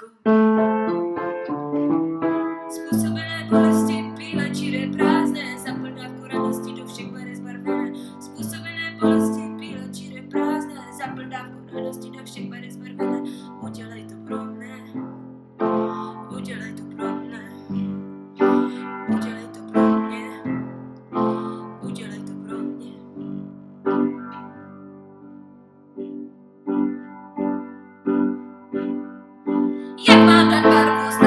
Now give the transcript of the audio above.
lásku. Způsobené bolesti, píle čiré prázdné, zaplň dávku radosti do všech barev zbarvené. Způsobené bolesti, píle čiré prázdné, zaplň dávku radosti do všech barev zbarvené. Udělej to pro mne, udělej to pro mne, udělej to pro mě, udělej to pro mě. Jak mám dát barvu